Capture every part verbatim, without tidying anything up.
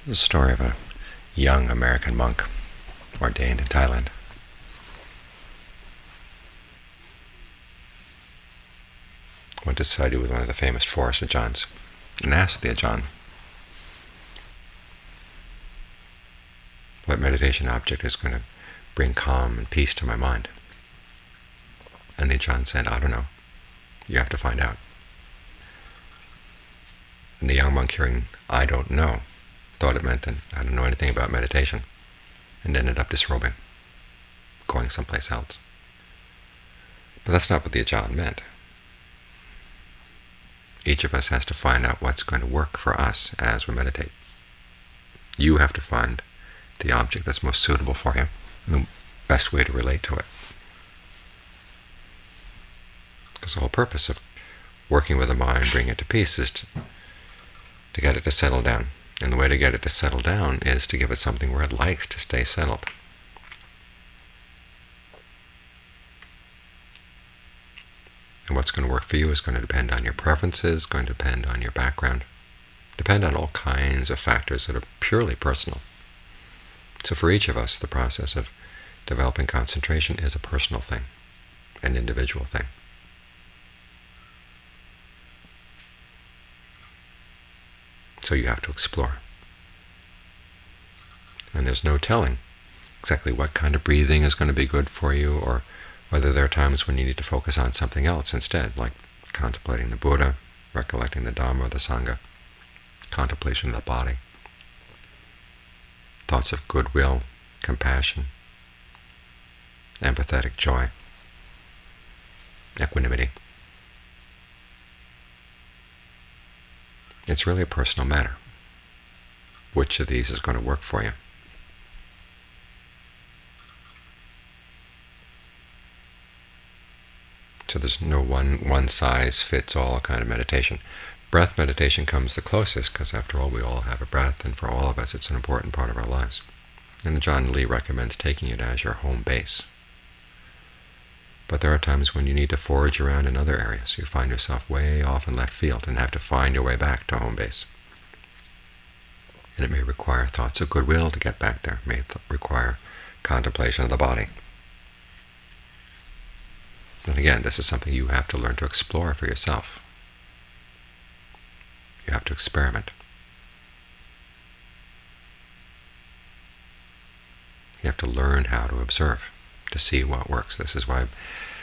The story of a young American monk ordained in Thailand. Went to study with one of the famous forest Ajahns and asked the Ajahn what meditation object is going to bring calm and peace to my mind. And the Ajahn said, I don't know. You have to find out. And the young monk, hearing, I don't know, thought it meant that I don't know anything about meditation, and ended up disrobing, going someplace else. But that's not what the Ajahn meant. Each of us has to find out what's going to work for us as we meditate. You have to find the object that's most suitable for you, and the best way to relate to it. Because the whole purpose of working with the mind, bringing it to peace, is to, to get it to settle down. And the way to get it to settle down is to give it something where it likes to stay settled. And what's going to work for you is going to depend on your preferences, going to depend on your background, depend on all kinds of factors that are purely personal. So for each of us, the process of developing concentration is a personal thing, an individual thing. So you have to explore. And there's no telling exactly what kind of breathing is going to be good for you, or whether there are times when you need to focus on something else instead, like contemplating the Buddha, recollecting the Dhamma or the Sangha, contemplation of the body, thoughts of goodwill, compassion, empathetic joy, equanimity. It's really a personal matter. Which of these is going to work for you? So there's no one one-size-fits-all kind of meditation. Breath meditation comes the closest, because after all, we all have a breath, and for all of us, it's an important part of our lives. And Ajahn Lee recommends taking it as your home base. But there are times when you need to forage around in other areas. You find yourself way off in left field and have to find your way back to home base. And it may require thoughts of goodwill to get back there. It may require contemplation of the body. And again, this is something you have to learn to explore for yourself. You have to experiment. You have to learn how to observe, to see what works. This is why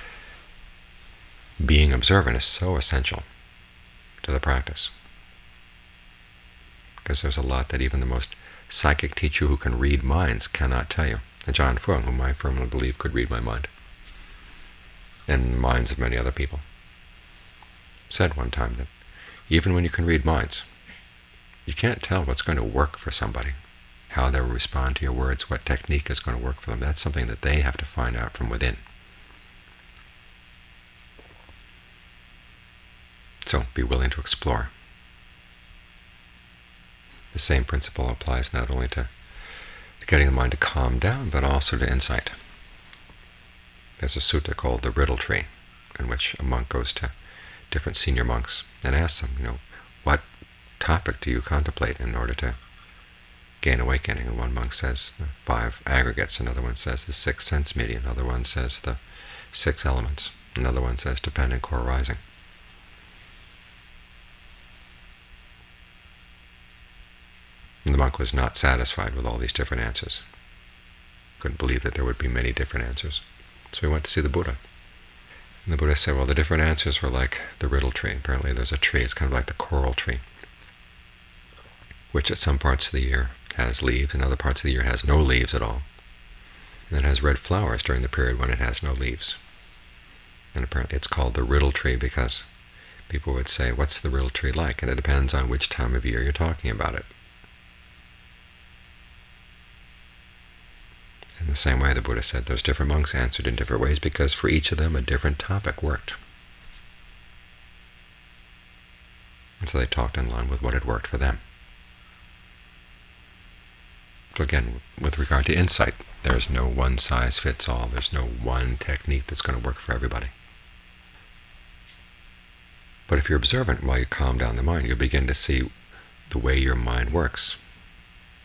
being observant is so essential to the practice. Because there's a lot that even the most psychic teacher who can read minds cannot tell you. Ajahn Fuang, whom I firmly believe could read my mind, and minds of many other people, said one time that even when you can read minds, you can't tell what's going to work for somebody, how they will respond to your words, what technique is going to work for them. That's something that they have to find out from within. So be willing to explore. The same principle applies not only to getting the mind to calm down, but also to insight. There's a sutta called the Riddle Tree, in which a monk goes to different senior monks and asks them, you know, what topic do you contemplate in order to gain awakening? And one monk says the five aggregates, another one says the six sense media, another one says the six elements, another one says dependent core rising. And the monk was not satisfied with all these different answers. Couldn't believe that there would be many different answers. So he went to see the Buddha. And the Buddha said, well, the different answers were like the riddle tree. Apparently there's a tree, it's kind of like the coral tree, which at some parts of the year has leaves, and other parts of the year has no leaves at all. And it has red flowers during the period when it has no leaves. And apparently it's called the riddle tree because people would say, what's the riddle tree like? And it depends on which time of year you're talking about it. In the same way, the Buddha said those different monks answered in different ways because for each of them a different topic worked. And so they talked in line with what had worked for them. So again, with regard to insight, there's no one-size-fits-all. There's no one technique that's going to work for everybody. But if you're observant while you calm down the mind, you'll begin to see the way your mind works.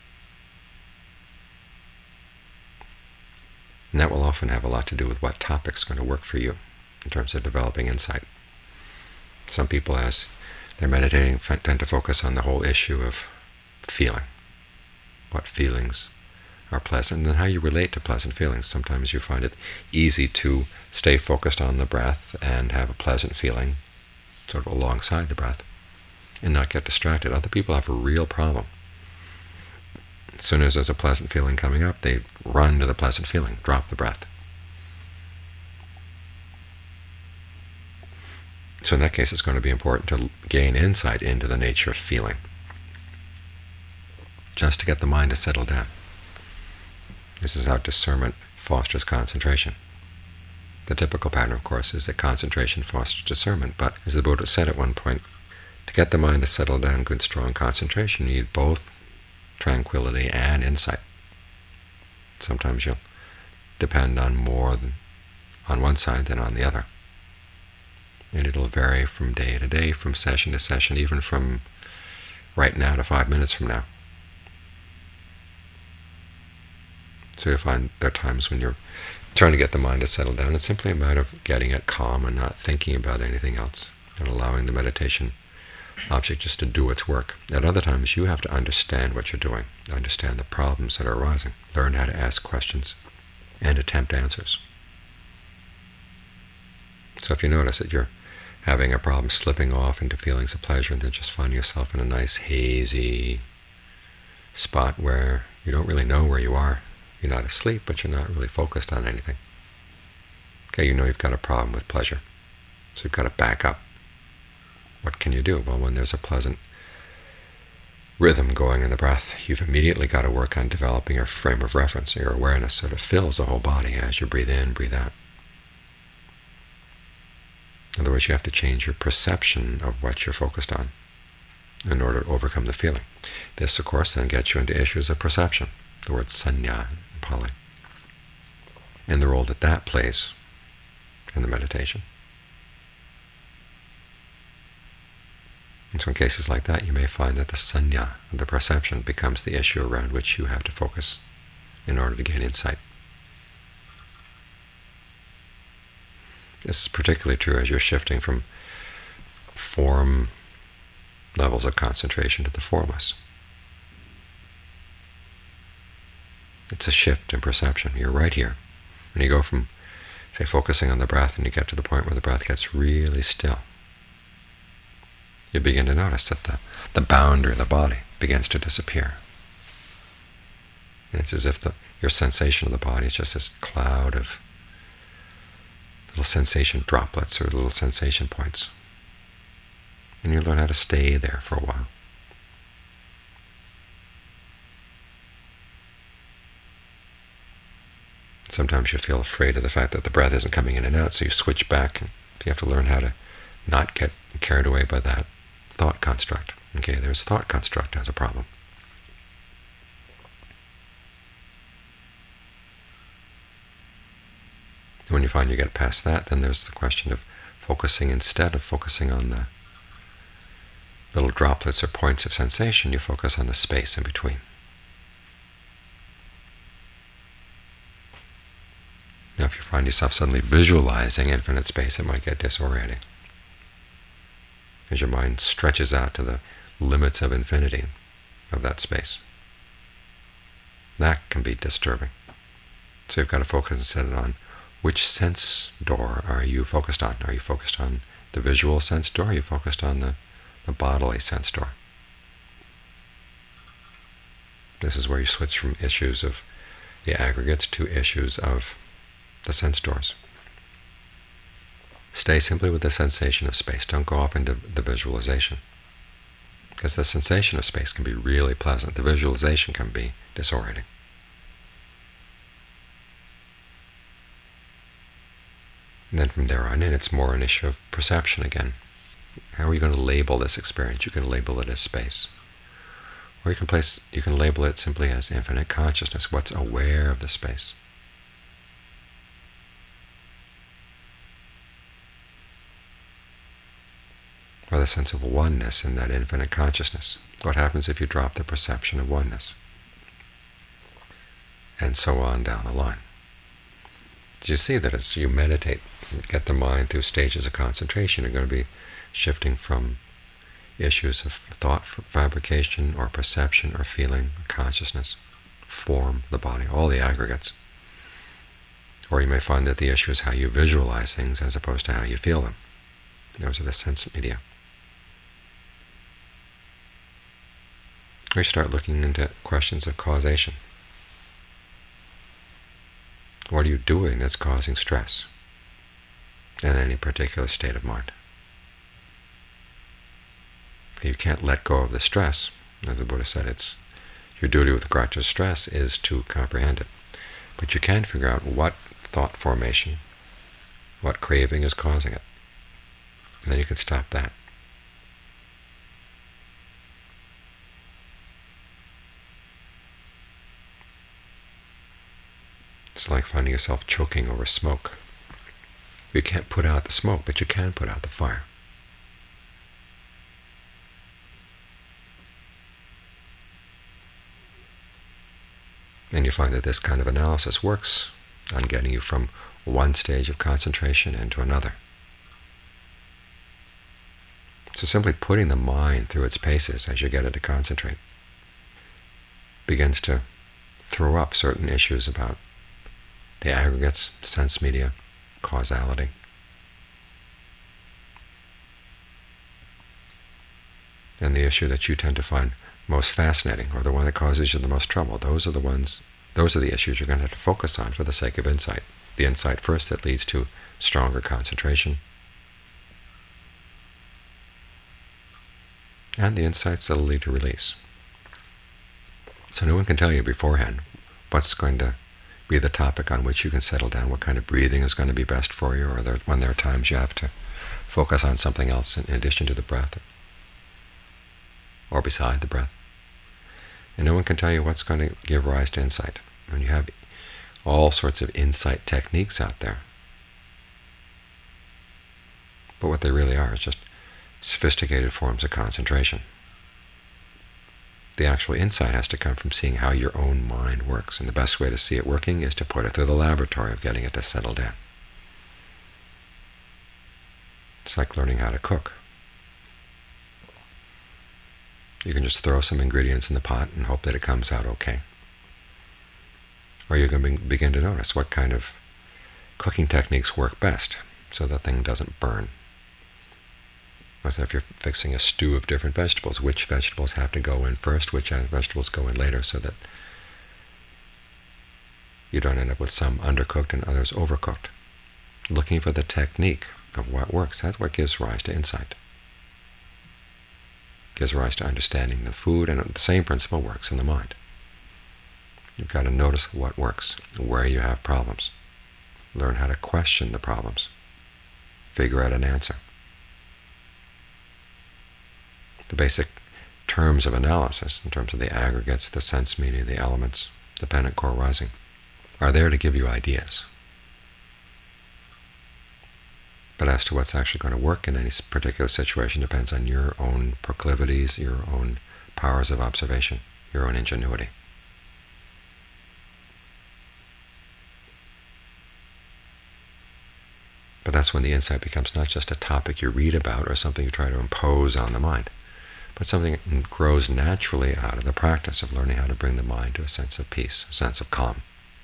And that will often have a lot to do with what topic's going to work for you in terms of developing insight. Some people, as they're meditating, tend to focus on the whole issue of feeling. What feelings are pleasant, and then how you relate to pleasant feelings. Sometimes you find it easy to stay focused on the breath and have a pleasant feeling sort of alongside the breath and not get distracted. Other people have a real problem. As soon as there's a pleasant feeling coming up, they run to the pleasant feeling, drop the breath. So in that case, it's going to be important to gain insight into the nature of feeling, just to get the mind to settle down. This is how discernment fosters concentration. The typical pattern, of course, is that concentration fosters discernment, but as the Buddha said at one point, to get the mind to settle down, good, strong concentration, you need both tranquility and insight. Sometimes you'll depend on more than on one side than on the other. And it'll vary from day to day, from session to session, even from right now to five minutes from now. So you'll find there are times when you're trying to get the mind to settle down. It's simply a matter of getting it calm and not thinking about anything else, and allowing the meditation object just to do its work. At other times, you have to understand what you're doing, understand the problems that are arising, learn how to ask questions, and attempt answers. So if you notice that you're having a problem slipping off into feelings of pleasure, and then just find yourself in a nice hazy spot where you don't really know where you are, you're not asleep, but you're not really focused on anything. Okay, you know you've got a problem with pleasure, so you've got to back up. What can you do? Well, when there's a pleasant rhythm going in the breath, you've immediately got to work on developing your frame of reference, your awareness, so that it fills the whole body as you breathe in, breathe out. In other words, you have to change your perception of what you're focused on in order to overcome the feeling. This, of course, then gets you into issues of perception, the word sanya in Pali, and the role that that plays in the meditation. And so in cases like that, you may find that the sanya, the perception, becomes the issue around which you have to focus in order to gain insight. This is particularly true as you're shifting from form levels of concentration to the formless. It's a shift in perception. You're right here. When you go from, say, focusing on the breath, and you get to the point where the breath gets really still, you begin to notice that the, the boundary of the body begins to disappear. And it's as if the, your sensation of the body is just this cloud of little sensation droplets or little sensation points. And you learn how to stay there for a while. Sometimes you feel afraid of the fact that the breath isn't coming in and out, so you switch back, and you have to learn how to not get carried away by that thought construct. Okay, there's thought construct as a problem. When you find you get past that, then there's the question of focusing. Instead of focusing on the little droplets or points of sensation, you focus on the space in between. Now, if you find yourself suddenly visualizing infinite space, it might get disorienting, as your mind stretches out to the limits of infinity of that space. That can be disturbing. So you've got to focus instead on which sense door are you focused on. Are you focused on the visual sense door? Or are you focused on the, the bodily sense door? This is where you switch from issues of the aggregates to issues of the sense doors. Stay simply with the sensation of space. Don't go off into the visualization, because the sensation of space can be really pleasant. The visualization can be disorienting. And then from there on in, it's more an issue of perception again. How are you going to label this experience? You can label it as space, or you can place, you can label it simply as infinite consciousness. What's aware of the space? Or the sense of oneness in that infinite consciousness. What happens if you drop the perception of oneness? And so on down the line. you see that as you meditate, get the mind through stages of concentration, you're going to be shifting from issues of thought fabrication or perception or feeling or consciousness, form, the body, all the aggregates. Or you may find that the issue is how you visualize things as opposed to how you feel them. Those are the sense media. We start looking into questions of causation. What are you doing that's causing stress in any particular state of mind? You can't let go of the stress. As the Buddha said, it's your duty with regard to stress is to comprehend it. But you can figure out what thought formation, what craving is causing it. And then you can stop that. It's like finding yourself choking over smoke. You can't put out the smoke, but you can put out the fire. And you find that this kind of analysis works on getting you from one stage of concentration into another. So simply putting the mind through its paces as you get it to concentrate begins to throw up certain issues about the aggregates, sense media, causality. And the issue that you tend to find most fascinating, or the one that causes you the most trouble, those are the ones, those are the issues you're going to have to focus on for the sake of insight. The insight first that leads to stronger concentration, and the insights that will lead to release. So no one can tell you beforehand what's going to be the topic on which you can settle down, what kind of breathing is going to be best for you, or there, when there are times you have to focus on something else in addition to the breath, or beside the breath. And no one can tell you what's going to give rise to insight. When you have all sorts of insight techniques out there, but what they really are is just sophisticated forms of concentration. The actual insight has to come from seeing how your own mind works, and the best way to see it working is to put it through the laboratory of getting it to settle down. It's like learning how to cook. You can just throw some ingredients in the pot and hope that it comes out okay. Or you can begin to notice what kind of cooking techniques work best so the thing doesn't burn. As if you're fixing a stew of different vegetables, which vegetables have to go in first, which vegetables go in later, so that you don't end up with some undercooked and others overcooked. Looking for the technique of what works, that's what gives rise to insight. Gives rise to understanding the food, and the same principle works in the mind. You've got to notice what works, where you have problems. Learn how to question the problems. Figure out an answer. The basic terms of analysis, in terms of the aggregates, the sense media, the elements, dependent core rising, are there to give you ideas. But as to what's actually going to work in any particular situation depends on your own proclivities, your own powers of observation, your own ingenuity. But that's when the insight becomes not just a topic you read about or something you try to impose on the mind, but something that grows naturally out of the practice of learning how to bring the mind to a sense of peace, a sense of calm.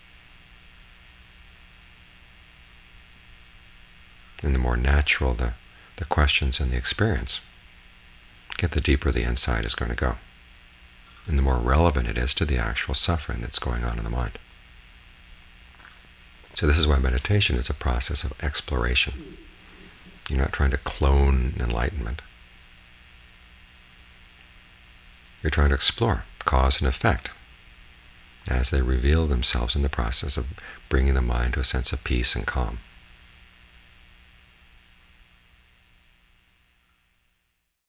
And the more natural the, the questions and the experience get, the deeper the insight is going to go, and the more relevant it is to the actual suffering that's going on in the mind. So this is why meditation is a process of exploration. You're not trying to clone enlightenment. You're trying to explore cause and effect as they reveal themselves in the process of bringing the mind to a sense of peace and calm.